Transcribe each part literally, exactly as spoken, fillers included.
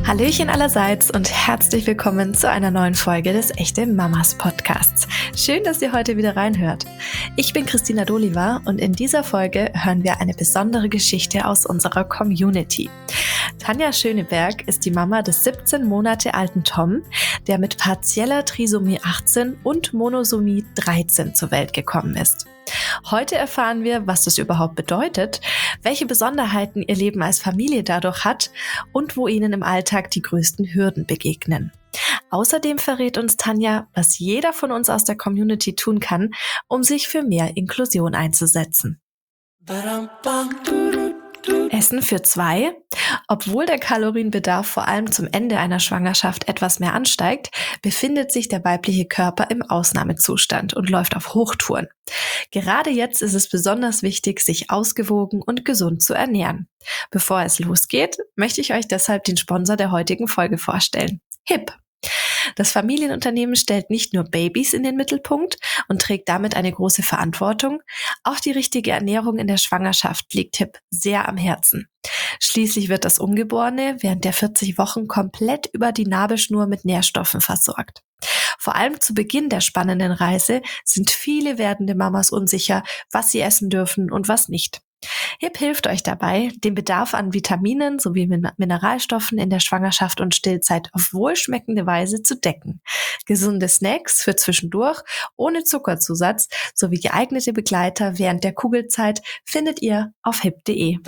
Hallöchen allerseits und herzlich willkommen zu einer neuen Folge des Echte Mamas Podcasts. Schön, dass ihr heute wieder reinhört. Ich bin Christina Doliva und in dieser Folge hören wir eine besondere Geschichte aus unserer Community. Tanja Schöneberg ist die Mama des siebzehn Monate alten Tom, der mit partieller Trisomie achtzehn und Monosomie dreizehn zur Welt gekommen ist. Heute erfahren wir, was das überhaupt bedeutet, welche Besonderheiten ihr Leben als Familie dadurch hat und wo ihnen im Alltag die größten Hürden begegnen. Außerdem verrät uns Tanja, was jeder von uns aus der Community tun kann, um sich für mehr Inklusion einzusetzen. Essen für zwei. Obwohl der Kalorienbedarf vor allem zum Ende einer Schwangerschaft etwas mehr ansteigt, befindet sich der weibliche Körper im Ausnahmezustand und läuft auf Hochtouren. Gerade jetzt ist es besonders wichtig, sich ausgewogen und gesund zu ernähren. Bevor es losgeht, möchte ich euch deshalb den Sponsor der heutigen Folge vorstellen. H I P. Das Familienunternehmen stellt nicht nur Babys in den Mittelpunkt und trägt damit eine große Verantwortung, auch die richtige Ernährung in der Schwangerschaft liegt H I P sehr am Herzen. Schließlich wird das Ungeborene während der vierzig Wochen komplett über die Nabelschnur mit Nährstoffen versorgt. Vor allem zu Beginn der spannenden Reise sind viele werdende Mamas unsicher, was sie essen dürfen und was nicht. H I P hilft euch dabei, den Bedarf an Vitaminen sowie Min- Mineralstoffen in der Schwangerschaft und Stillzeit auf wohlschmeckende Weise zu decken. Gesunde Snacks für zwischendurch, ohne Zuckerzusatz sowie geeignete Begleiter während der Kugelzeit findet ihr auf hip punkt de.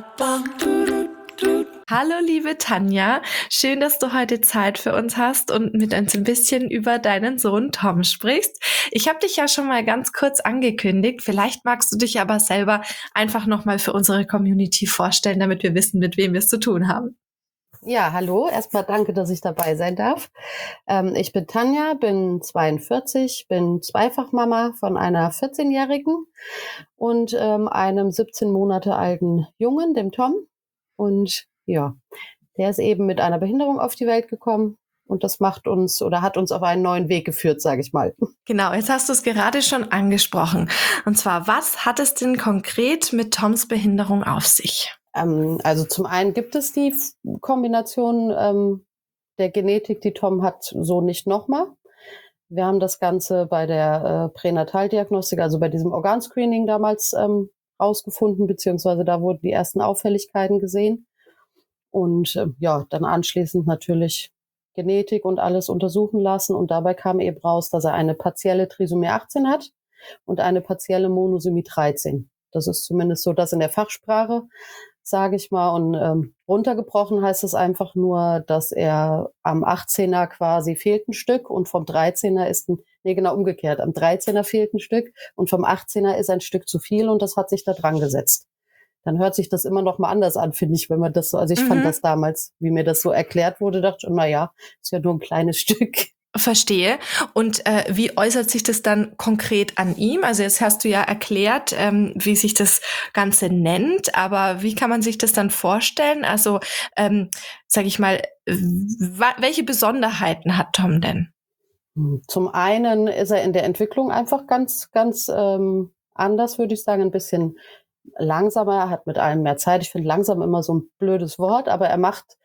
Hallo liebe Tanja, schön, dass du heute Zeit für uns hast und mit uns ein bisschen über deinen Sohn Tom sprichst. Ich habe dich ja schon mal ganz kurz angekündigt, vielleicht magst du dich aber selber einfach nochmal für unsere Community vorstellen, damit wir wissen, mit wem wir es zu tun haben. Ja, hallo, erstmal danke, dass ich dabei sein darf. Ähm, ich bin Tanja, bin zweiundvierzig, bin Zweifachmama von einer vierzehnjährigen und ähm, einem siebzehn Monate alten Jungen, dem Tom. Und ja, der ist eben mit einer Behinderung auf die Welt gekommen und das macht uns oder hat uns auf einen neuen Weg geführt, sage ich mal. Genau, jetzt hast du es gerade schon angesprochen. Und zwar, was hat es denn konkret mit Toms Behinderung auf sich? Ähm, also zum einen gibt es die Kombination ähm, der Genetik, die Tom hat, so nicht nochmal. Wir haben das Ganze bei der äh, Pränataldiagnostik, also bei diesem Organscreening damals ähm, rausgefunden, beziehungsweise da wurden die ersten Auffälligkeiten gesehen. Und äh, ja, dann anschließend natürlich Genetik und alles untersuchen lassen. Und dabei kam eben raus, dass er eine partielle Trisomie achtzehn hat und eine partielle Monosomie dreizehn. Das ist zumindest so das in der Fachsprache, sage ich mal. Und ähm, runtergebrochen heißt es einfach nur, dass er am achtzehner quasi fehlt ein Stück und vom dreizehner ist ein, nee genau umgekehrt, am dreizehner fehlt ein Stück und vom achtzehner ist ein Stück zu viel und das hat sich da dran gesetzt. Dann hört sich das immer noch mal anders an, finde ich, wenn man das so, also ich mhm. fand das damals, wie mir das so erklärt wurde, dachte ich, na ja, ist ja nur ein kleines Stück. Verstehe. Und äh, wie äußert sich das dann konkret an ihm? Also jetzt hast du ja erklärt, ähm, wie sich das Ganze nennt, aber wie kann man sich das dann vorstellen? Also, ähm, sage ich mal, w- welche Besonderheiten hat Tom denn? Zum einen ist er in der Entwicklung einfach ganz, ganz ähm, anders, würde ich sagen, ein bisschen langsamer, er hat mit allem mehr Zeit. Ich finde langsam immer so ein blödes Wort, aber er macht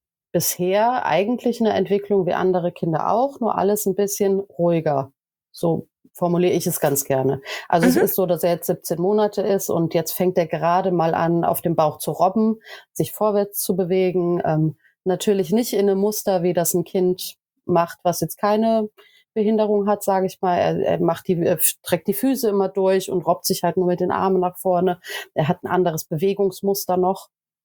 bisher eigentlich eine Entwicklung wie andere Kinder auch, nur alles ein bisschen ruhiger. So formuliere ich es ganz gerne. Also mhm. es ist so, dass er jetzt siebzehn Monate ist und jetzt fängt er gerade mal an, auf dem Bauch zu robben, sich vorwärts zu bewegen. Ähm, natürlich nicht in einem Muster, wie das ein Kind macht, was jetzt keine Behinderung hat, sage ich mal. Er, er macht die, er streckt die Füße immer durch und robbt sich halt nur mit den Armen nach vorne. Er hat ein anderes Bewegungsmuster noch.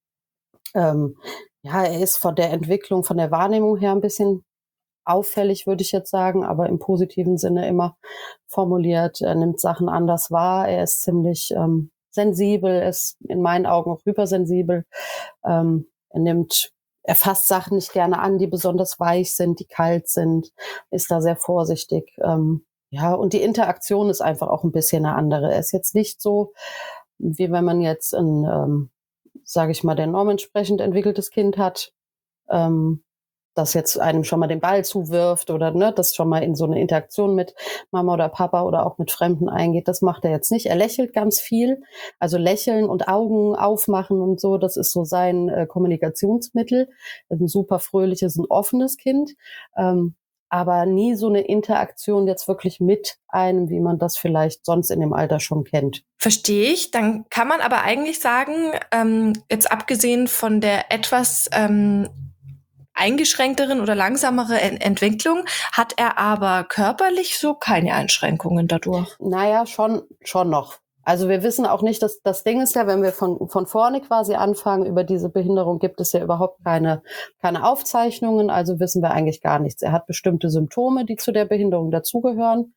Ähm, ja, er ist von der Entwicklung, von der Wahrnehmung her ein bisschen auffällig, würde ich jetzt sagen, aber im positiven Sinne immer formuliert. Er nimmt Sachen anders wahr. Er ist ziemlich ähm, sensibel, er ist in meinen Augen auch hypersensibel. Ähm, er nimmt Er fasst Sachen nicht gerne an, die besonders weich sind, die kalt sind, ist da sehr vorsichtig. Ähm, ja, und die Interaktion ist einfach auch ein bisschen eine andere. Er ist jetzt nicht so, wie wenn man jetzt ein, ähm, sage ich mal, der Norm entsprechend entwickeltes Kind hat. Ähm, das jetzt einem schon mal den Ball zuwirft oder ne, das schon mal in so eine Interaktion mit Mama oder Papa oder auch mit Fremden eingeht. Das macht er jetzt nicht. Er lächelt ganz viel. Also lächeln und Augen aufmachen und so, das ist so sein äh, Kommunikationsmittel. Er ist ein super fröhliches, ein offenes Kind. Ähm, aber nie so eine Interaktion jetzt wirklich mit einem, wie man das vielleicht sonst in dem Alter schon kennt. Verstehe ich. Dann kann man aber eigentlich sagen, ähm, jetzt abgesehen von der etwas ähm, eingeschränkteren oder langsamere Ent- Entwicklung, hat er aber körperlich so keine Einschränkungen dadurch. Naja, schon, schon noch. Also wir wissen auch nicht, dass das Ding ist ja, wenn wir von, von vorne quasi anfangen, über diese Behinderung gibt es ja überhaupt keine, keine Aufzeichnungen, also wissen wir eigentlich gar nichts. Er hat bestimmte Symptome, die zu der Behinderung dazugehören.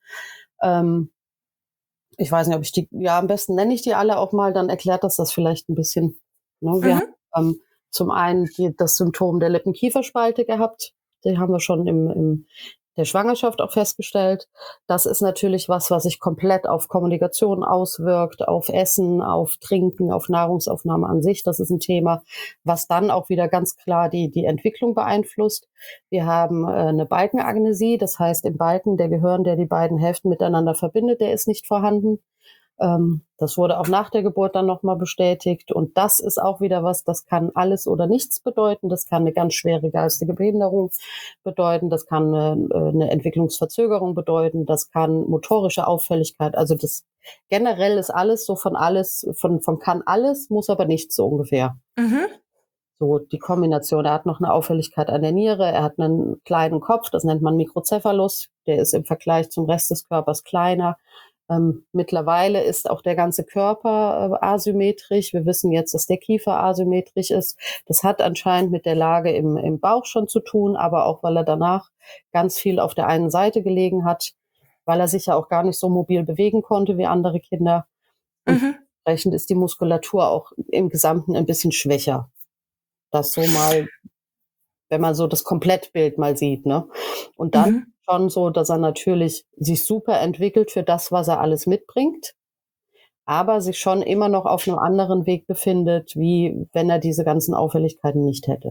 Ähm, ich weiß nicht, ob ich die, ja, am besten nenne ich die alle auch mal, dann erklärt das das vielleicht ein bisschen. Ne? Wir Mhm. haben ähm, zum einen die, das Symptom der Lippenkieferspalte gehabt. Die haben wir schon im, im der Schwangerschaft auch festgestellt. Das ist natürlich was, was sich komplett auf Kommunikation auswirkt, auf Essen, auf Trinken, auf Nahrungsaufnahme an sich. Das ist ein Thema, was dann auch wieder ganz klar die, die Entwicklung beeinflusst. Wir haben äh, eine Balkenagnesie, das heißt im Balken, der Gehirn, der die beiden Hälften miteinander verbindet, der ist nicht vorhanden. Ähm, das wurde auch nach der Geburt dann nochmal bestätigt. Und das ist auch wieder was, das kann alles oder nichts bedeuten. Das kann eine ganz schwere geistige Behinderung bedeuten. Das kann eine, eine Entwicklungsverzögerung bedeuten. Das kann motorische Auffälligkeit. Also das generell ist alles so von alles, von, von kann alles, muss aber nichts so ungefähr. Mhm. So die Kombination. Er hat noch eine Auffälligkeit an der Niere. Er hat einen kleinen Kopf. Das nennt man Mikrocephalus. Der ist im Vergleich zum Rest des Körpers kleiner. Ähm, mittlerweile ist auch der ganze Körper äh, asymmetrisch. Wir wissen jetzt, dass der Kiefer asymmetrisch ist. Das hat anscheinend mit der Lage im, im Bauch schon zu tun, aber auch, weil er danach ganz viel auf der einen Seite gelegen hat, weil er sich ja auch gar nicht so mobil bewegen konnte wie andere Kinder. Und Mhm. entsprechend ist die Muskulatur auch im Gesamten ein bisschen schwächer. Das so mal, wenn man so das Komplettbild mal sieht, ne? Und dann Mhm. schon so, dass er natürlich sich super entwickelt für das, was er alles mitbringt, aber sich schon immer noch auf einem anderen Weg befindet, wie wenn er diese ganzen Auffälligkeiten nicht hätte.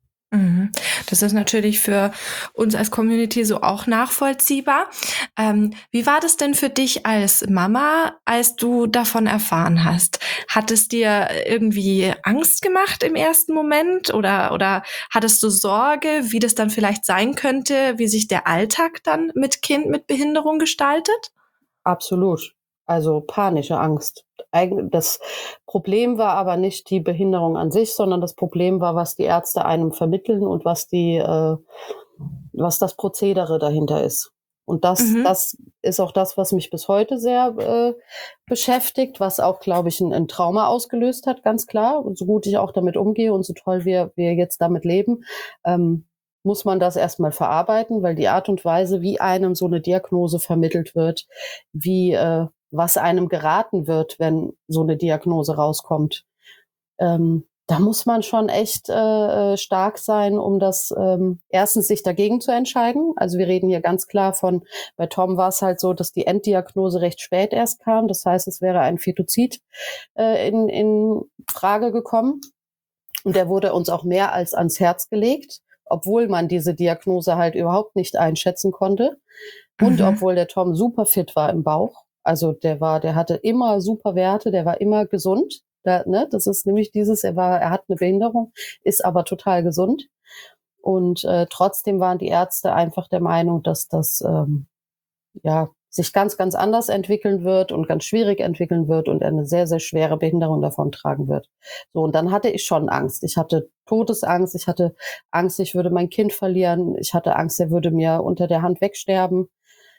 Mhm. Das ist natürlich für uns als Community so auch nachvollziehbar. Ähm, wie war das denn für dich als Mama, als du davon erfahren hast? Hat es dir irgendwie Angst gemacht im ersten Moment oder, oder hattest du Sorge, wie das dann vielleicht sein könnte, wie sich der Alltag dann mit Kind mit Behinderung gestaltet? Absolut. Also panische Angst. Eig- Das Problem war aber nicht die Behinderung an sich, sondern das Problem war, was die Ärzte einem vermitteln und was die, äh, was das Prozedere dahinter ist. Und das, Mhm. das ist auch das, was mich bis heute sehr äh, beschäftigt, was auch, glaube ich, ein, ein Trauma ausgelöst hat, ganz klar. Und so gut ich auch damit umgehe und so toll wir, wir jetzt damit leben, ähm, muss man das erstmal verarbeiten, weil die Art und Weise, wie einem so eine Diagnose vermittelt wird, wie äh, was einem geraten wird, wenn so eine Diagnose rauskommt, ähm, da muss man schon echt äh, stark sein, um das ähm, erstens sich dagegen zu entscheiden. Also wir reden hier ganz klar von, bei Tom war es halt so, dass die Enddiagnose recht spät erst kam. Das heißt, es wäre ein Fetozid äh, in, in Frage gekommen. Und der wurde uns auch mehr als ans Herz gelegt, obwohl man diese Diagnose halt überhaupt nicht einschätzen konnte. Und Mhm. obwohl der Tom super fit war im Bauch. Also der war, der hatte immer super Werte, der war immer gesund. Da, ne, das ist nämlich dieses, er war, er hat eine Behinderung, ist aber total gesund. Und äh, trotzdem waren die Ärzte einfach der Meinung, dass das ähm, ja sich ganz, ganz anders entwickeln wird und ganz schwierig entwickeln wird und eine sehr, sehr schwere Behinderung davontragen wird. So, und dann hatte ich schon Angst. Ich hatte Todesangst, ich hatte Angst, ich würde mein Kind verlieren, ich hatte Angst, er würde mir unter der Hand wegsterben.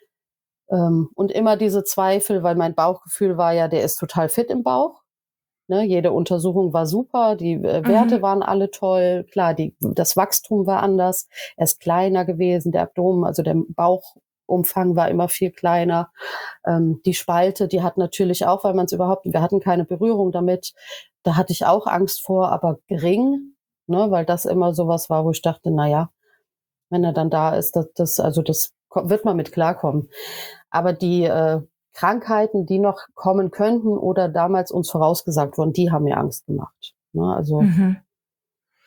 Ähm, und immer diese Zweifel, weil mein Bauchgefühl war ja, der ist total fit im Bauch. Ne, jede Untersuchung war super, die äh, Werte Mhm. waren alle toll. Klar, die, das Wachstum war anders. Er ist kleiner gewesen, der Abdomen, also der Bauchumfang war immer viel kleiner. Ähm, die Spalte, die hat natürlich auch, weil man es überhaupt, wir hatten keine Berührung damit, da hatte ich auch Angst vor, aber gering, ne, weil das immer sowas war, wo ich dachte, na ja, wenn er dann da ist, das, das also das ko- wird man mit klarkommen. Aber die äh, Krankheiten, die noch kommen könnten oder damals uns vorausgesagt wurden, die haben mir Angst gemacht. Ne, also Mhm.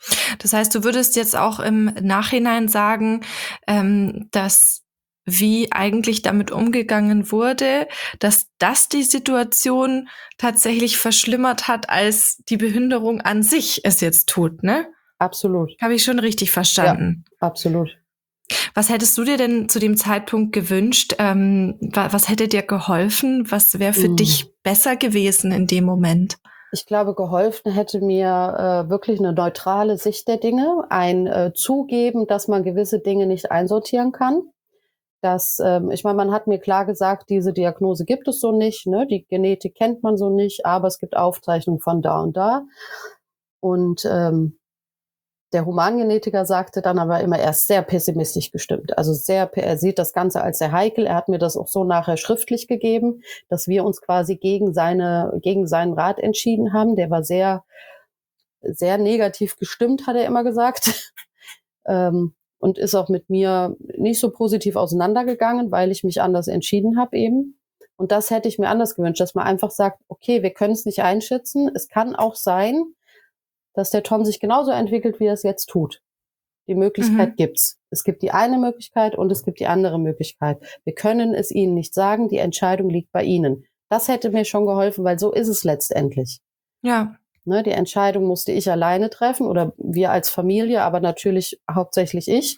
Das heißt, du würdest jetzt auch im Nachhinein sagen, ähm, dass wie eigentlich damit umgegangen wurde, dass das die Situation tatsächlich verschlimmert hat, als die Behinderung an sich es jetzt tut, ne? Absolut. Habe ich schon richtig verstanden? Ja, absolut. Was hättest du dir denn zu dem Zeitpunkt gewünscht? Ähm, wa- was hätte dir geholfen? Was wäre für Mm. dich besser gewesen in dem Moment? Ich glaube, geholfen hätte mir äh, wirklich eine neutrale Sicht der Dinge, ein äh, Zugeben, dass man gewisse Dinge nicht einsortieren kann. Dass, ähm, ich meine, man hat mir klar gesagt, diese Diagnose gibt es so nicht, ne? Die Genetik kennt man so nicht, aber es gibt Aufzeichnungen von da und da. Und ähm, der Humangenetiker sagte dann aber immer, er ist sehr pessimistisch gestimmt. Also sehr, er sieht das Ganze als sehr heikel. Er hat mir das auch so nachher schriftlich gegeben, dass wir uns quasi gegen seine, gegen seinen Rat entschieden haben. Der war sehr, sehr negativ gestimmt, hat er immer gesagt. ähm, und ist auch mit mir nicht so positiv auseinandergegangen, weil ich mich anders entschieden habe eben. Und das hätte ich mir anders gewünscht, dass man einfach sagt, okay, wir können es nicht einschätzen. Es kann auch sein, dass der Tom sich genauso entwickelt, wie er es jetzt tut. Die Möglichkeit Mhm. gibt's. Es gibt die eine Möglichkeit und es gibt die andere Möglichkeit. Wir können es Ihnen nicht sagen, die Entscheidung liegt bei Ihnen. Das hätte mir schon geholfen, weil so ist es letztendlich. Ja. Ne, die Entscheidung musste ich alleine treffen oder wir als Familie, aber natürlich hauptsächlich ich.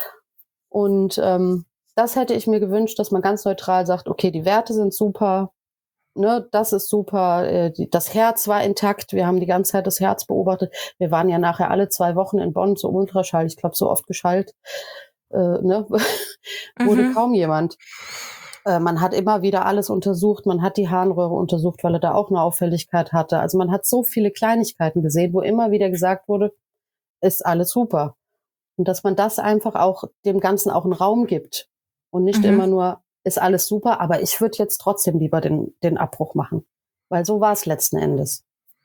Und ähm, das hätte ich mir gewünscht, dass man ganz neutral sagt, okay, die Werte sind super, ne, das ist super, äh, die, das Herz war intakt, wir haben die ganze Zeit das Herz beobachtet. Wir waren ja nachher alle zwei Wochen in Bonn zum Ultraschall, ich glaube, so oft geschallt, äh, ne, wurde Mhm. kaum jemand. Äh, man hat immer wieder alles untersucht, man hat die Harnröhre untersucht, weil er da auch eine Auffälligkeit hatte. Also man hat so viele Kleinigkeiten gesehen, wo immer wieder gesagt wurde, ist alles super. Und dass man das einfach auch dem Ganzen auch einen Raum gibt und nicht Mhm. immer nur, ist alles super, aber ich würde jetzt trotzdem lieber den, den Abbruch machen. Weil so war es letzten Endes.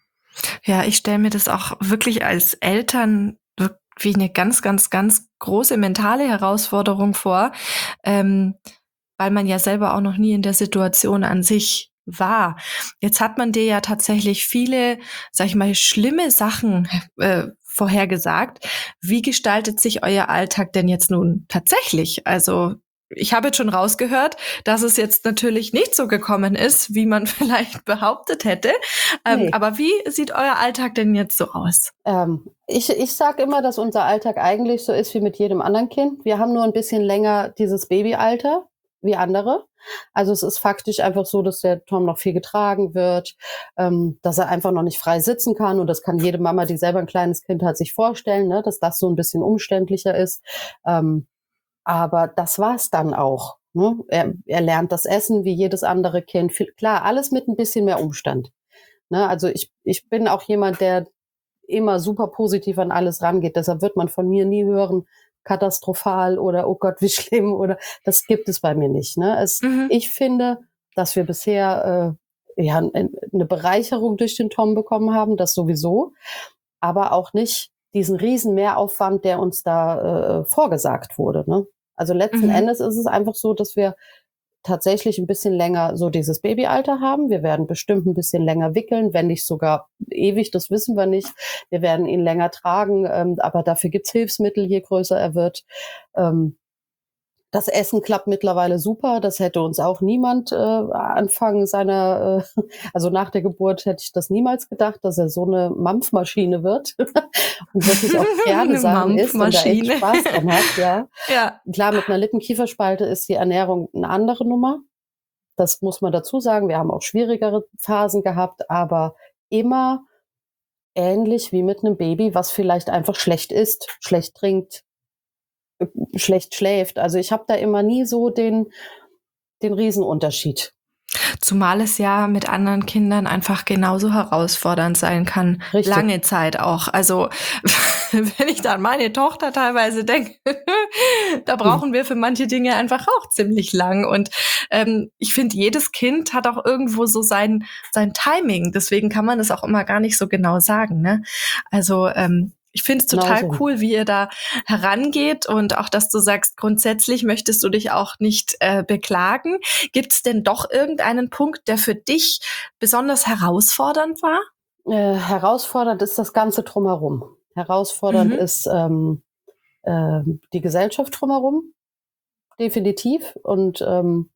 Ja, ich stelle mir das auch wirklich als Eltern wirk- wie eine ganz, ganz, ganz große mentale Herausforderung vor, ähm, weil man ja selber auch noch nie in der Situation an sich war. Jetzt hat man dir ja tatsächlich viele, sag ich mal, schlimme Sachen äh, vorhergesagt. Wie gestaltet sich euer Alltag denn jetzt nun tatsächlich? Also ich habe jetzt schon rausgehört, dass es jetzt natürlich nicht so gekommen ist, wie man vielleicht behauptet hätte. Ähm, Nee. aber wie sieht euer Alltag denn jetzt so aus? Ähm, ich ich sage immer, dass unser Alltag eigentlich so ist wie mit jedem anderen Kind. Wir haben nur ein bisschen länger dieses Babyalter wie andere. Also es ist faktisch einfach so, dass der Tom noch viel getragen wird, ähm, dass er einfach noch nicht frei sitzen kann. Und das kann jede Mama, die selber ein kleines Kind hat, sich vorstellen, ne, dass das so ein bisschen umständlicher ist. Ähm, aber das war's dann auch. Ne? Er, er lernt das Essen wie jedes andere Kind. Viel, klar, alles mit ein bisschen mehr Umstand. Ne? Also ich, ich bin auch jemand, der immer super positiv an alles rangeht. Deshalb wird man von mir nie hören, katastrophal oder oh Gott, wie schlimm oder das gibt es bei mir nicht. Ne? Es, Mhm. ich finde, dass wir bisher äh, ja, eine Bereicherung durch den Tom bekommen haben, das sowieso, aber auch nicht diesen riesen Mehraufwand, der uns da äh, vorgesagt wurde. Ne? Also letzten Mhm. Endes ist es einfach so, dass wir tatsächlich ein bisschen länger so dieses Babyalter haben. Wir werden bestimmt ein bisschen länger wickeln, wenn nicht sogar ewig, das wissen wir nicht. Wir werden ihn länger tragen, ähm, aber dafür gibt's Hilfsmittel, je größer er wird. Ähm, das Essen klappt mittlerweile super. Das hätte uns auch niemand äh, Anfang seiner, äh, also nach der Geburt hätte ich das niemals gedacht, dass er so eine Mampfmaschine wird und wirklich auch gerne Eine Sachen isst und da echt Mampfmaschine. Spaß dran hat, ja. Ja. Klar, mit einer Lippenkieferspalte ist die Ernährung eine andere Nummer. Das muss man dazu sagen. Wir haben auch schwierigere Phasen gehabt, aber immer ähnlich wie mit einem Baby, was vielleicht einfach schlecht isst, schlecht trinkt, äh, schlecht schläft. Also ich habe da immer nie so den, den Riesenunterschied. Zumal es ja mit anderen Kindern einfach genauso herausfordernd sein kann. Richtig. Lange Zeit auch. Also, wenn ich da an meine Tochter teilweise denke, da brauchen wir für manche Dinge einfach auch ziemlich lang. Und ähm, ich finde, jedes Kind hat auch irgendwo so sein, sein Timing. Deswegen kann man das auch immer gar nicht so genau sagen. Ne? Also, ähm, ich finde es total Genauso. cool, wie ihr da herangeht und auch, dass du sagst, grundsätzlich möchtest du dich auch nicht äh, beklagen. Gibt es denn doch irgendeinen Punkt, der für dich besonders herausfordernd war? Äh, herausfordernd ist das Ganze drumherum. Herausfordernd Mhm. ist ähm, äh, die Gesellschaft drumherum, definitiv. Und ähm,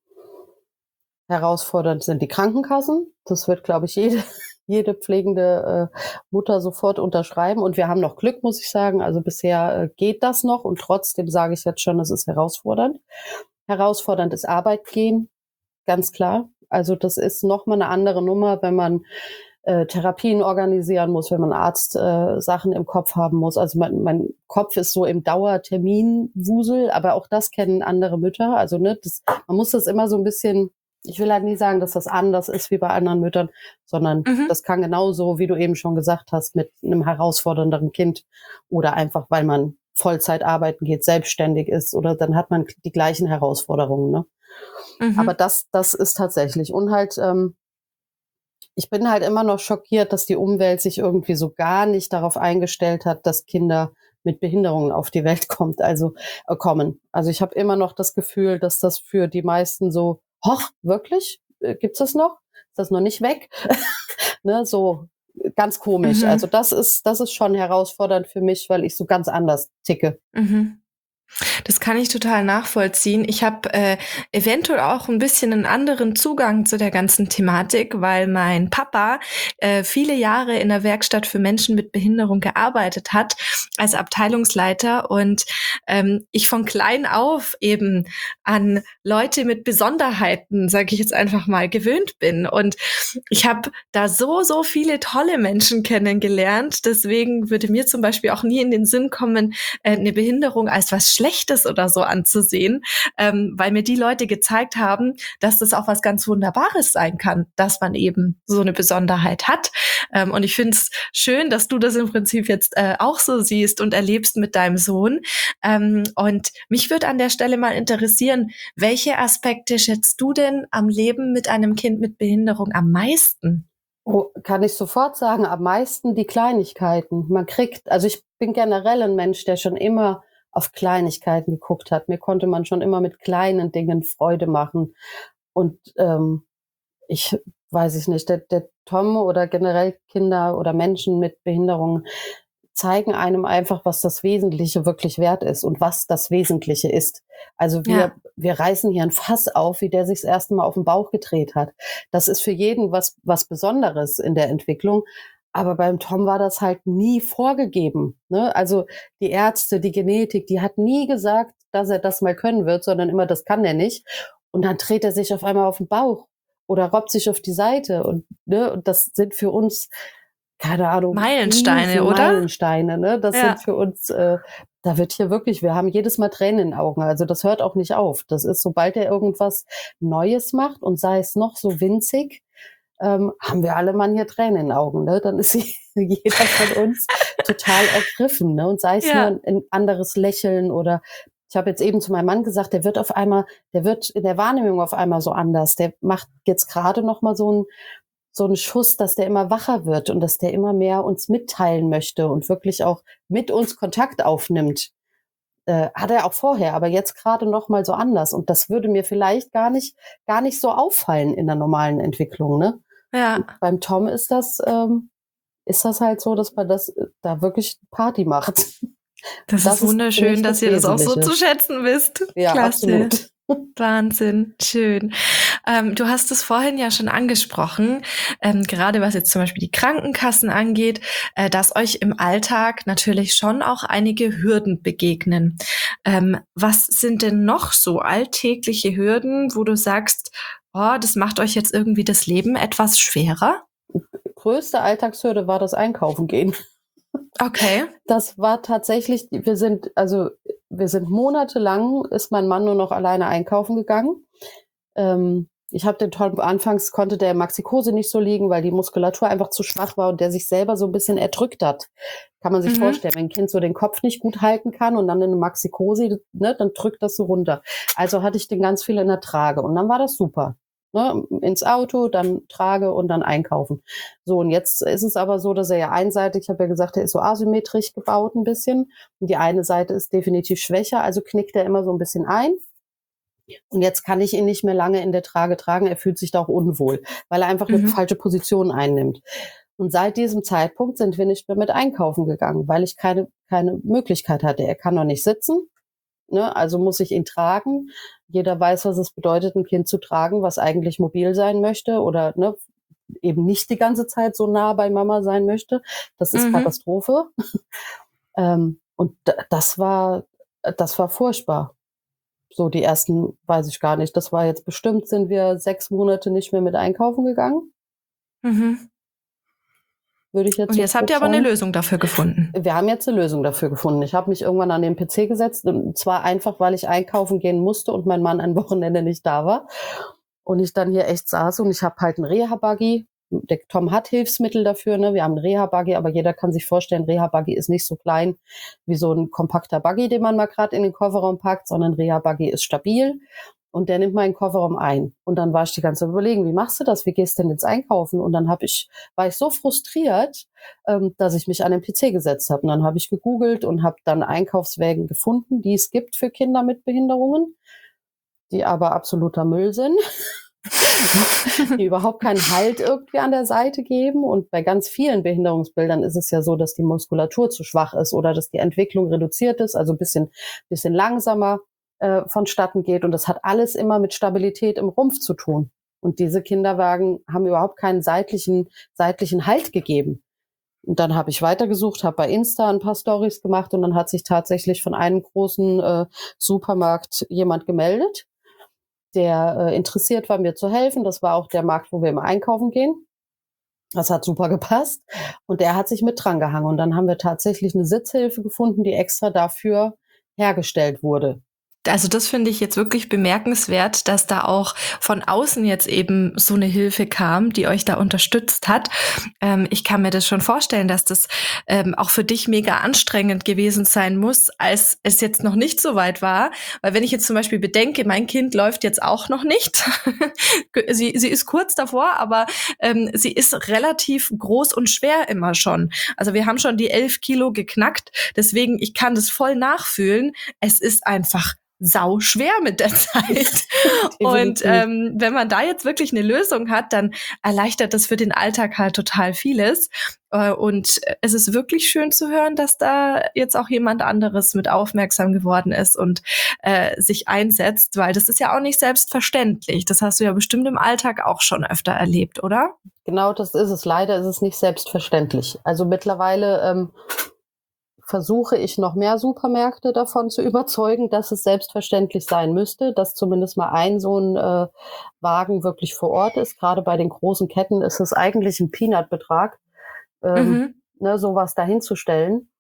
herausfordernd sind die Krankenkassen. Das wird, glaube ich, jede, jede pflegende äh, Mutter sofort unterschreiben. Und wir haben noch Glück, muss ich sagen. Also bisher äh, geht das noch. Und trotzdem sage ich jetzt schon, es ist herausfordernd. Herausfordernd ist Arbeit gehen, ganz klar. Also das ist nochmal eine andere Nummer, wenn man äh, Therapien organisieren muss, wenn man Arztsachen äh, Sachen im Kopf haben muss. Also mein, mein Kopf ist so im Dauerterminwusel, aber auch das kennen andere Mütter. Also ne, das, man muss das immer so ein bisschen, ich will halt nie sagen, dass das anders ist wie bei anderen Müttern, sondern Mhm. das kann genauso, wie du eben schon gesagt hast, mit einem herausfordernderen Kind oder einfach, weil man Vollzeit arbeiten geht, selbstständig ist oder dann hat man die gleichen Herausforderungen. Ne? Aber Mhm. das, das ist tatsächlich. Und halt, ähm, ich bin halt immer noch schockiert, dass die Umwelt sich irgendwie so gar nicht darauf eingestellt hat, dass Kinder mit Behinderungen auf die Welt kommt, also äh, kommen. Also ich habe immer noch das Gefühl, dass das für die meisten so, hoch, wirklich? Äh, gibt's das noch? Ist das noch nicht weg? Ne, so äh, ganz komisch. Also Mhm. das ist, das ist schon herausfordernd für mich, weil ich so ganz anders ticke. Mhm. Das kann ich total nachvollziehen. Ich habe äh, eventuell auch ein bisschen einen anderen Zugang zu der ganzen Thematik, weil mein Papa äh, viele Jahre in der Werkstatt für Menschen mit Behinderung gearbeitet hat als Abteilungsleiter und ähm, ich von klein auf eben an Leute mit Besonderheiten, sage ich jetzt einfach mal, gewöhnt bin. Und ich habe da so, so viele tolle Menschen kennengelernt. Deswegen würde mir zum Beispiel auch nie in den Sinn kommen, äh, eine Behinderung als was Schlechtes oder so anzusehen, ähm, weil mir die Leute gezeigt haben, dass das auch was ganz Wunderbares sein kann, dass man eben so eine Besonderheit hat. Ähm, und ich finde es schön, dass du das im Prinzip jetzt äh, auch so siehst und erlebst mit deinem Sohn. Ähm, und mich würde an der Stelle mal interessieren, welche Aspekte schätzt du denn am Leben mit einem Kind mit Behinderung am meisten? Oh, kann ich sofort sagen, am meisten die Kleinigkeiten. Man kriegt, also ich bin generell ein Mensch, der schon immer auf Kleinigkeiten geguckt hat. Mir konnte man schon immer mit kleinen Dingen Freude machen. Und ähm, ich weiß ich nicht, der, der Tom oder generell Kinder oder Menschen mit Behinderungen zeigen einem einfach, was das Wesentliche wirklich wert ist und was das Wesentliche ist. Also wir, Ja, wir reißen hier ein Fass auf, wie der sich das erste Mal auf den Bauch gedreht hat. Das ist für jeden was, was Besonderes in der Entwicklung. Aber beim Tom war das halt nie vorgegeben. Ne? Also die Ärzte, die Genetik, die hat nie gesagt, dass er das mal können wird, sondern immer, das kann er nicht. Und dann dreht er sich auf einmal auf den Bauch oder robbt sich auf die Seite. Und, ne, und das sind für uns, keine Ahnung, Meilensteine, oder? Riesenmeilensteine. Ne? Das Ja. sind für uns, äh, da wird hier wirklich, wir haben jedes Mal Tränen in den Augen. Also das hört auch nicht auf. Das ist, sobald er irgendwas Neues macht und sei es noch so winzig, ähm, haben wir alle Mann hier Tränen in den Augen. Ne? Dann ist jeder von uns total ergriffen. Ne? Und sei es nur Ja. ein, ein anderes Lächeln oder ich habe jetzt eben zu meinem Mann gesagt, der wird auf einmal, der wird in der Wahrnehmung auf einmal so anders. Der macht jetzt gerade noch mal so ein so ein Schuss, dass der immer wacher wird und dass der immer mehr uns mitteilen möchte und wirklich auch mit uns Kontakt aufnimmt. Äh, hat er auch vorher, aber jetzt gerade noch mal so anders. Und das würde mir vielleicht gar nicht, gar nicht so auffallen in der normalen Entwicklung. Ne? Und Ja. beim Tom ist das, ähm, ist das halt so, dass man das äh, da wirklich Party macht. Das ist Das ist für wunderschön, mich dass das ihr das auch so Wesentliche. zu schätzen wisst. Ja, Klasse. absolut. Wahnsinn, schön. Ähm, du hast es vorhin ja schon angesprochen, ähm, gerade was jetzt zum Beispiel die Krankenkassen angeht, äh, dass euch im Alltag natürlich schon auch einige Hürden begegnen. Ähm, was sind denn noch so alltägliche Hürden, wo du sagst, oh, das macht euch jetzt irgendwie das Leben etwas schwerer? Größte Alltagshürde war das Einkaufen gehen. Okay. Das war tatsächlich, wir sind, also wir sind monatelang, ist mein Mann nur noch alleine einkaufen gegangen. Ähm, ich habe den Tom, anfangs konnte der Maxikose nicht so liegen, weil die Muskulatur einfach zu schwach war und der sich selber so ein bisschen erdrückt hat. Kann man sich Mhm. vorstellen, wenn ein Kind so den Kopf nicht gut halten kann und dann in eine Maxikose, ne, dann drückt das so runter. Also hatte ich den ganz viel in der Trage und dann war das super. Ne, ins Auto, dann Trage und dann einkaufen. So, und jetzt ist es aber so, dass er ja einseitig, ich habe ja gesagt, er ist so asymmetrisch gebaut ein bisschen. Und die eine Seite ist definitiv schwächer, also knickt er immer so ein bisschen ein. Und jetzt kann ich ihn nicht mehr lange in der Trage tragen. Er fühlt sich da auch unwohl, weil er einfach eine Mhm. falsche Position einnimmt. Und seit diesem Zeitpunkt sind wir nicht mehr mit einkaufen gegangen, weil ich keine, keine Möglichkeit hatte. Er kann noch nicht sitzen, ne? Also muss ich ihn tragen. Jeder weiß, was es bedeutet, ein Kind zu tragen, was eigentlich mobil sein möchte oder ne, eben nicht die ganze Zeit so nah bei Mama sein möchte. Das ist Mhm. Katastrophe. ähm, und d- das war, das war furchtbar. So die ersten, weiß ich gar nicht. Das war jetzt bestimmt, sind wir sechs Monate nicht mehr mit einkaufen gegangen. Mhm. Würde ich jetzt Und so jetzt habt grob ihr aber eine sagen. Lösung dafür gefunden. Wir haben jetzt eine Lösung dafür gefunden. Ich habe mich irgendwann an den P C gesetzt, und zwar einfach, weil ich einkaufen gehen musste und mein Mann ein Wochenende nicht da war. Und ich dann hier echt saß und ich habe halt einen Reha-Buggy. Der Tom hat Hilfsmittel dafür, ne? Wir haben einen Reha-Buggy, aber jeder kann sich vorstellen, Reha-Buggy ist nicht so klein wie so ein kompakter Buggy, den man mal gerade in den Kofferraum packt, sondern Reha-Buggy ist stabil. Und der nimmt meinen Kofferraum ein. Und dann war ich die ganze Zeit überlegen, wie machst du das? Wie gehst du denn jetzt einkaufen? Und dann hab ich, war ich so frustriert, ähm, dass ich mich an den P C gesetzt habe. Und dann habe ich gegoogelt und habe dann Einkaufswägen gefunden, die es gibt für Kinder mit Behinderungen, die aber absoluter Müll sind, die überhaupt keinen Halt irgendwie an der Seite geben. Und bei ganz vielen Behinderungsbildern ist es ja so, dass die Muskulatur zu schwach ist oder dass die Entwicklung reduziert ist, also ein bisschen, bisschen langsamer äh, vonstatten geht. Und das hat alles immer mit Stabilität im Rumpf zu tun. Und diese Kinderwagen haben überhaupt keinen seitlichen, seitlichen Halt gegeben. Und dann habe ich weitergesucht, habe bei Insta ein paar Stories gemacht und dann hat sich tatsächlich von einem großen äh, Supermarkt jemand gemeldet, der äh, interessiert war, mir zu helfen. Das war auch der Markt, wo wir immer einkaufen gehen. Das hat super gepasst. Und der hat sich mit dran gehangen. Und dann haben wir tatsächlich eine Sitzhilfe gefunden, die extra dafür hergestellt wurde. Also das finde ich jetzt wirklich bemerkenswert, dass da auch von außen jetzt eben so eine Hilfe kam, die euch da unterstützt hat. Ähm, ich kann mir das schon vorstellen, dass das ähm, auch für dich mega anstrengend gewesen sein muss, als es jetzt noch nicht so weit war. Weil wenn ich jetzt zum Beispiel bedenke, mein Kind läuft jetzt auch noch nicht. sie, sie ist kurz davor, aber ähm, sie ist relativ groß und schwer immer schon. Also wir haben schon die elf Kilo geknackt. Deswegen, ich kann das voll nachfühlen. Es ist einfach sau schwer mit der Zeit. Und ähm, wenn man da jetzt wirklich eine Lösung hat, dann erleichtert das für den Alltag halt total vieles. Äh, und es ist wirklich schön zu hören, dass da jetzt auch jemand anderes mit aufmerksam geworden ist und äh, sich einsetzt, weil das ist ja auch nicht selbstverständlich. Das hast du ja bestimmt im Alltag auch schon öfter erlebt, oder? Genau, das ist es. Leider ist es nicht selbstverständlich. Also mittlerweile ähm, versuche ich noch mehr Supermärkte davon zu überzeugen, dass es selbstverständlich sein müsste, dass zumindest mal ein so ein äh, Wagen wirklich vor Ort ist. Gerade bei den großen Ketten ist es eigentlich ein Peanut-Betrag, ähm, Mhm. ne, sowas dahinzustellen.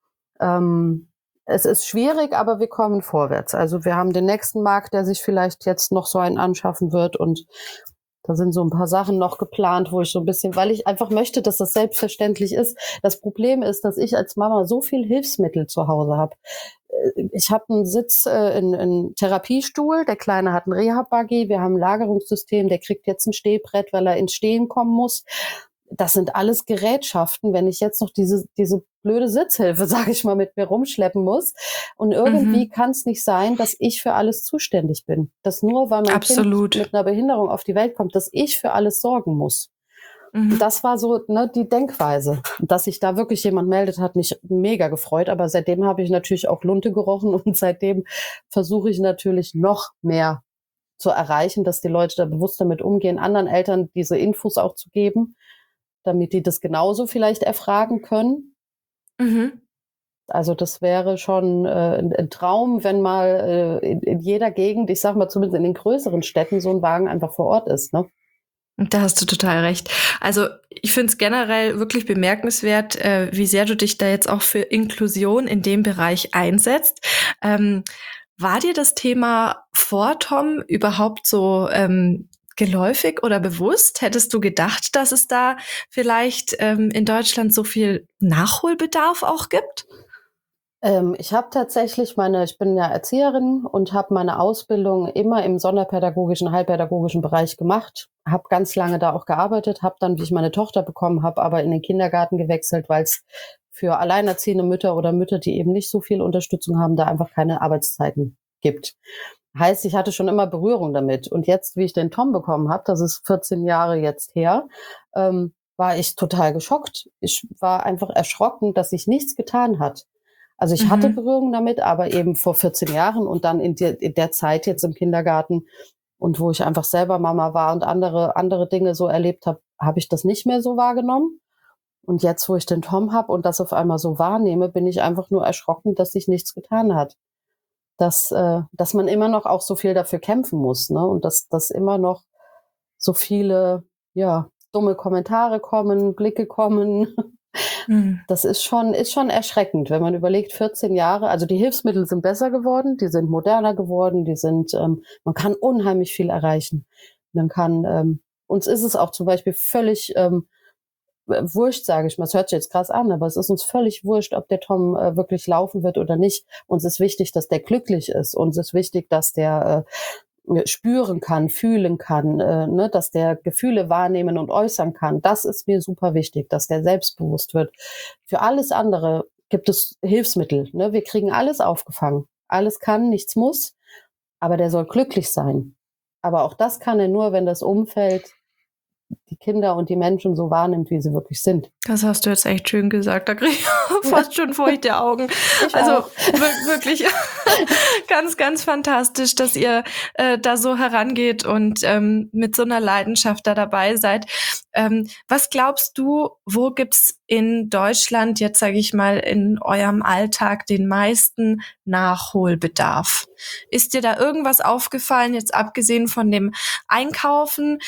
Ähm, es ist schwierig, aber wir kommen vorwärts. Also wir haben den nächsten Markt, der sich vielleicht jetzt noch so einen anschaffen wird, und da sind so ein paar Sachen noch geplant, wo ich so ein bisschen, weil ich einfach möchte, dass das selbstverständlich ist. Das Problem ist, dass ich als Mama so viel Hilfsmittel zu Hause habe. Ich habe einen Sitz, äh, in, in Therapiestuhl, der Kleine hat einen Reha-Buggy, wir haben ein Lagerungssystem, der kriegt jetzt ein Stehbrett, weil er ins Stehen kommen muss. Das sind alles Gerätschaften, wenn ich jetzt noch diese, diese blöde Sitzhilfe, sage ich mal, mit mir rumschleppen muss. Und irgendwie Mhm. kann es nicht sein, dass ich für alles zuständig bin. Dass nur, weil mein Absolut. Kind mit einer Behinderung auf die Welt kommt, dass ich für alles sorgen muss. Mhm. Und das war so ne, die Denkweise. Und dass sich da wirklich jemand meldet, hat mich mega gefreut. Aber seitdem habe ich natürlich auch Lunte gerochen und seitdem versuche ich natürlich noch mehr zu erreichen, dass die Leute da bewusst damit umgehen, anderen Eltern diese Infos auch zu geben, damit die das genauso vielleicht erfragen können. Mhm. Also das wäre schon äh, ein, ein Traum, wenn mal äh, in, in jeder Gegend, ich sag mal zumindest in den größeren Städten, so ein Wagen einfach vor Ort ist, ne? Da hast du total recht. Also ich finde es generell wirklich bemerkenswert, äh, wie sehr du dich da jetzt auch für Inklusion in dem Bereich einsetzt. Ähm, war dir das Thema vor Tom überhaupt so ähm, geläufig oder bewusst? Hättest du gedacht, dass es da vielleicht ähm, in Deutschland so viel Nachholbedarf auch gibt? Ähm, ich habe tatsächlich meine, ich bin ja Erzieherin und habe meine Ausbildung immer im sonderpädagogischen, heilpädagogischen Bereich gemacht. Habe ganz lange da auch gearbeitet, habe dann, wie ich meine Tochter bekommen habe, aber in den Kindergarten gewechselt, weil es für alleinerziehende Mütter oder Mütter, die eben nicht so viel Unterstützung haben, da einfach keine Arbeitszeiten gibt. Heißt, ich hatte schon immer Berührung damit. Und jetzt, wie ich den Tom bekommen habe, das ist vierzehn Jahre jetzt her, ähm, war ich total geschockt. Ich war einfach erschrocken, dass sich nichts getan hat. Also ich hatte Mhm. Berührung damit, aber eben vor vierzehn Jahren und dann in der, in der Zeit jetzt im Kindergarten und wo ich einfach selber Mama war und andere, andere Dinge so erlebt habe, habe ich das nicht mehr so wahrgenommen. Und jetzt, wo ich den Tom habe und das auf einmal so wahrnehme, bin ich einfach nur erschrocken, dass sich nichts getan hat. Dass, äh, dass man immer noch auch so viel dafür kämpfen muss, ne? Und dass, dass immer noch so viele, ja, dumme Kommentare kommen, Blicke kommen. Mhm. Das ist schon, ist schon erschreckend, wenn man überlegt, vierzehn Jahre, also die Hilfsmittel sind besser geworden, die sind moderner geworden, die sind, ähm, man kann unheimlich viel erreichen. Man kann, ähm, uns ist es auch zum Beispiel völlig ähm, wurscht, sage ich mal. Es hört sich jetzt krass an, aber es ist uns völlig wurscht, ob der Tom äh, wirklich laufen wird oder nicht. Uns ist wichtig, dass der glücklich ist. Uns ist wichtig, dass der äh, spüren kann, fühlen kann, äh, ne, dass der Gefühle wahrnehmen und äußern kann. Das ist mir super wichtig, dass der selbstbewusst wird. Für alles andere gibt es Hilfsmittel. Ne? Wir kriegen alles aufgefangen. Alles kann, nichts muss, aber der soll glücklich sein. Aber auch das kann er nur, wenn das Umfeld die Kinder und die Menschen so wahrnimmt, wie sie wirklich sind. Das hast du jetzt echt schön gesagt. Da kriege ich fast schon feuchte Augen. Ich also auch. wir- wirklich ganz, ganz fantastisch, dass ihr äh, da so herangeht und ähm, mit so einer Leidenschaft da dabei seid. Ähm, was glaubst du, wo gibt's in Deutschland jetzt, sage ich mal, in eurem Alltag den meisten Nachholbedarf? Ist dir da irgendwas aufgefallen, jetzt abgesehen von dem Einkaufen,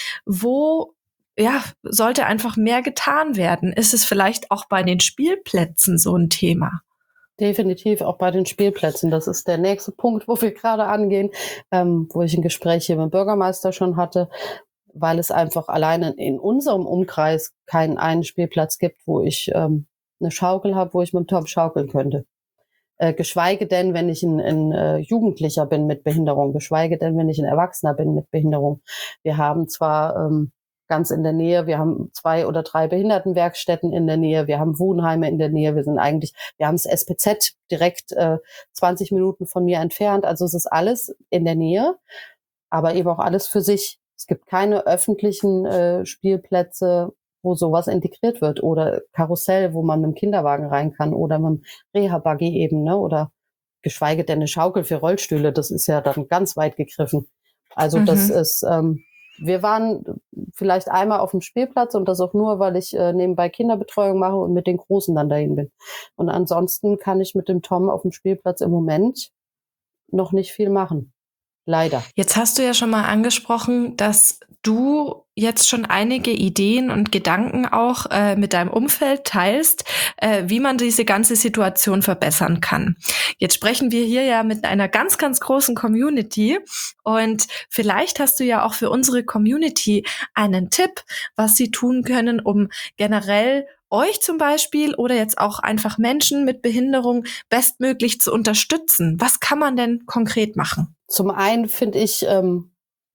wo ja, sollte einfach mehr getan werden? Ist es vielleicht auch bei den Spielplätzen so ein Thema? Definitiv auch bei den Spielplätzen. Das ist der nächste Punkt, wo wir gerade angehen, ähm, wo ich ein Gespräch hier mit dem Bürgermeister schon hatte, weil es einfach alleine in unserem Umkreis keinen einen Spielplatz gibt, wo ich ähm, eine Schaukel habe, wo ich mit dem Tom schaukeln könnte. Äh, geschweige denn, wenn ich ein, ein äh, Jugendlicher bin mit Behinderung, geschweige denn, wenn ich ein Erwachsener bin mit Behinderung. Wir haben zwar ähm, ganz in der Nähe, wir haben zwei oder drei Behindertenwerkstätten in der Nähe, wir haben Wohnheime in der Nähe, wir sind eigentlich, wir haben das S P Z direkt äh, zwanzig Minuten von mir entfernt, also es ist alles in der Nähe, aber eben auch alles für sich. Es gibt keine öffentlichen äh, Spielplätze, wo sowas integriert wird oder Karussell, wo man mit dem Kinderwagen rein kann oder mit dem Reha-Buggy eben, ne? Oder geschweige denn eine Schaukel für Rollstühle, das ist ja dann ganz weit gegriffen. Also das Mhm. ist, ähm, wir waren vielleicht einmal auf dem Spielplatz und das auch nur, weil ich äh, nebenbei Kinderbetreuung mache und mit den Großen dann dahin bin. Und ansonsten kann ich mit dem Tom auf dem Spielplatz im Moment noch nicht viel machen. Leider. Jetzt hast du ja schon mal angesprochen, dass du jetzt schon einige Ideen und Gedanken auch äh, mit deinem Umfeld teilst, äh, wie man diese ganze Situation verbessern kann. Jetzt sprechen wir hier ja mit einer ganz, ganz großen Community und vielleicht hast du ja auch für unsere Community einen Tipp, was sie tun können, um generell euch zum Beispiel oder jetzt auch einfach Menschen mit Behinderung bestmöglich zu unterstützen. Was kann man denn konkret machen? Zum einen finde ich ähm,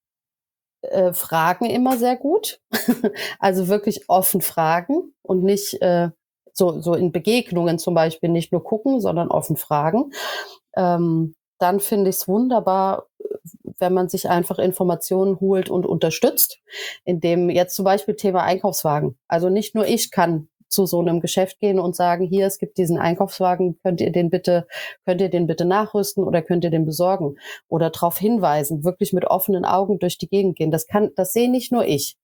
äh, Fragen immer sehr gut. Also wirklich offen fragen und nicht äh, so, so in Begegnungen zum Beispiel nicht nur gucken, sondern offen fragen. Ähm, dann finde ich es wunderbar, wenn man sich einfach Informationen holt und unterstützt, indem jetzt zum Beispiel Thema Einkaufswagen. Also nicht nur ich kann zu so einem Geschäft gehen und sagen, hier, es gibt diesen Einkaufswagen, könnt ihr den bitte, könnt ihr den bitte nachrüsten oder könnt ihr den besorgen? Oder darauf hinweisen, wirklich mit offenen Augen durch die Gegend gehen. Das kann, das sehe nicht nur ich.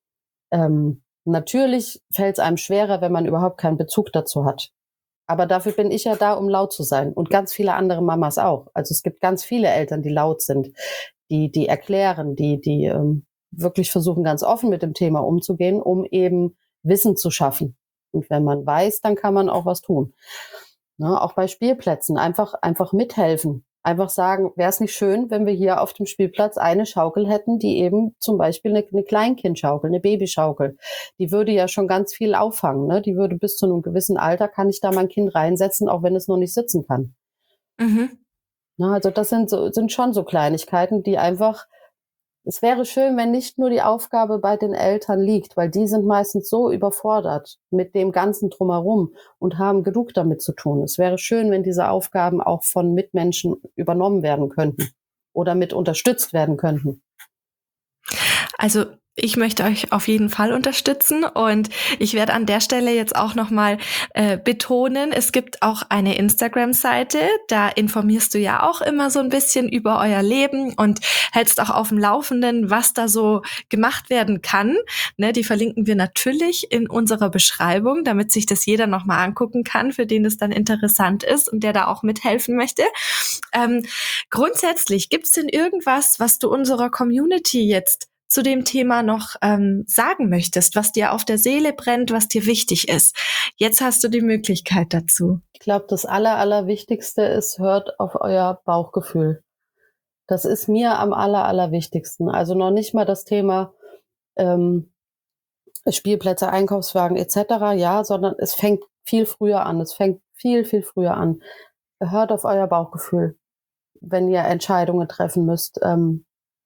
Ähm, natürlich fällt es einem schwerer, wenn man überhaupt keinen Bezug dazu hat. Aber dafür bin ich ja da, um laut zu sein. Und ganz viele andere Mamas auch. Also es gibt ganz viele Eltern, die laut sind, die, die erklären, die, die ähm, wirklich versuchen, ganz offen mit dem Thema umzugehen, um eben Wissen zu schaffen. Und wenn man weiß, dann kann man auch was tun. Ne, auch bei Spielplätzen einfach, einfach mithelfen. Einfach sagen, wäre es nicht schön, wenn wir hier auf dem Spielplatz eine Schaukel hätten, die eben zum Beispiel eine, eine Kleinkindschaukel, eine Babyschaukel. Die würde ja schon ganz viel auffangen. Ne? Die würde bis zu einem gewissen Alter, kann ich da mein Kind reinsetzen, auch wenn es noch nicht sitzen kann. Mhm. Na, also das sind, so, sind schon so Kleinigkeiten, die einfach, es wäre schön, wenn nicht nur die Aufgabe bei den Eltern liegt, weil die sind meistens so überfordert mit dem Ganzen drumherum und haben genug damit zu tun. Es wäre schön, wenn diese Aufgaben auch von Mitmenschen übernommen werden könnten oder mit unterstützt werden könnten. Also Ich möchte euch auf jeden Fall unterstützen und ich werde an der Stelle jetzt auch nochmal äh, betonen, es gibt auch eine Instagram-Seite, da informierst du ja auch immer so ein bisschen über euer Leben und hältst auch auf dem Laufenden, was da so gemacht werden kann. Ne, die verlinken wir natürlich in unserer Beschreibung, damit sich das jeder nochmal angucken kann, für den das dann interessant ist und der da auch mithelfen möchte. Ähm, grundsätzlich, gibt's denn irgendwas, was du unserer Community jetzt zu dem Thema noch ähm, sagen möchtest, was dir auf der Seele brennt, was dir wichtig ist? Jetzt hast du die Möglichkeit dazu. Ich glaube, das Aller, Allerwichtigste ist, hört auf euer Bauchgefühl. Das ist mir am aller, allerwichtigsten. Also noch nicht mal das Thema ähm, Spielplätze, Einkaufswagen et cetera, ja, sondern es fängt viel früher an. Es fängt viel, viel früher an. Hört auf euer Bauchgefühl, wenn ihr Entscheidungen treffen müsst. Ähm,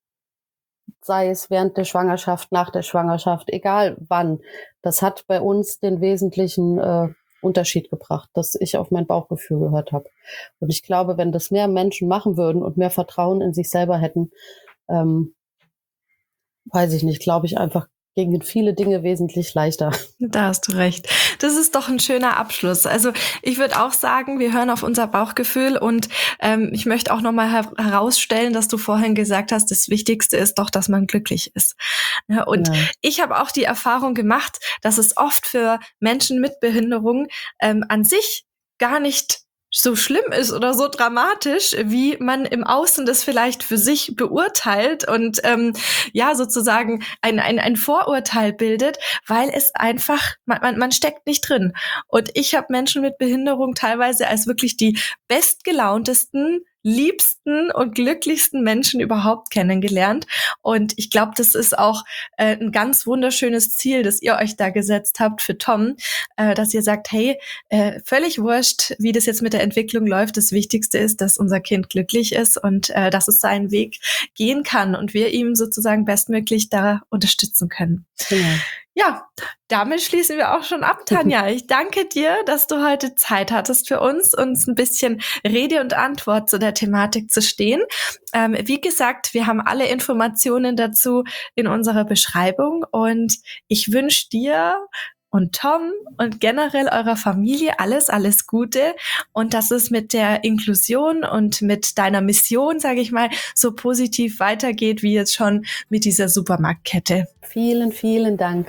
sei es während der Schwangerschaft, nach der Schwangerschaft, egal wann. Das hat bei uns den wesentlichen äh, Unterschied gebracht, dass ich auf mein Bauchgefühl gehört habe. Und ich glaube, wenn das mehr Menschen machen würden und mehr Vertrauen in sich selber hätten, ähm, weiß ich nicht, glaube ich einfach, gingen viele Dinge wesentlich leichter. Da hast du recht. Das ist doch ein schöner Abschluss. Also ich würde auch sagen, wir hören auf unser Bauchgefühl und ähm, ich möchte auch nochmal her- herausstellen, dass du vorhin gesagt hast, das Wichtigste ist doch, dass man glücklich ist. Ja, und Ja. ich habe auch die Erfahrung gemacht, dass es oft für Menschen mit Behinderung ähm, an sich gar nicht so schlimm ist oder so dramatisch, wie man im Außen das vielleicht für sich beurteilt und ähm, ja sozusagen ein, ein, ein Vorurteil bildet, weil es einfach, man, man, man steckt nicht drin. Und ich habe Menschen mit Behinderung teilweise als wirklich die bestgelauntesten, liebsten und glücklichsten Menschen überhaupt kennengelernt. Und ich glaube, das ist auch äh, ein ganz wunderschönes Ziel, das ihr euch da gesetzt habt für Tom, äh, dass ihr sagt, hey, äh, völlig wurscht, wie das jetzt mit der Entwicklung läuft. Das Wichtigste ist, dass unser Kind glücklich ist und äh, dass es seinen Weg gehen kann und wir ihm sozusagen bestmöglich da unterstützen können. Genau. Ja, damit schließen wir auch schon ab, Tanja. Ich danke dir, dass du heute Zeit hattest für uns, uns ein bisschen Rede und Antwort zu der Thematik zu stehen. Ähm, wie gesagt, wir haben alle Informationen dazu in unserer Beschreibung und ich wünsche dir und Tom und generell eurer Familie alles, alles Gute und dass es mit der Inklusion und mit deiner Mission, sage ich mal, so positiv weitergeht wie jetzt schon mit dieser Supermarktkette. Vielen, vielen Dank.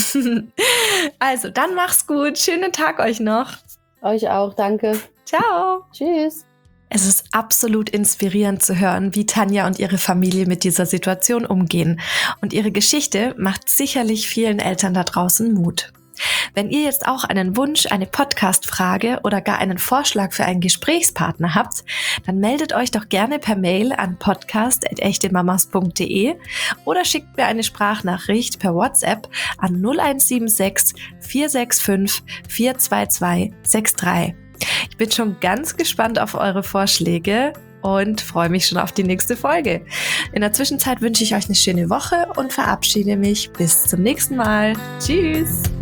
Also, dann mach's gut. Schönen Tag euch noch. Euch auch, danke. Ciao. Tschüss. Es ist absolut inspirierend zu hören, wie Tanja und ihre Familie mit dieser Situation umgehen. Und ihre Geschichte macht sicherlich vielen Eltern da draußen Mut. Wenn ihr jetzt auch einen Wunsch, eine Podcast-Frage oder gar einen Vorschlag für einen Gesprächspartner habt, dann meldet euch doch gerne per Mail an podcast at echtemamas punkt de oder schickt mir eine Sprachnachricht per WhatsApp an null eins sieben sechs vier sechs fünf vier zwei zwei sechs drei. Ich bin schon ganz gespannt auf eure Vorschläge und freue mich schon auf die nächste Folge. In der Zwischenzeit wünsche ich euch eine schöne Woche und verabschiede mich bis zum nächsten Mal. Tschüss!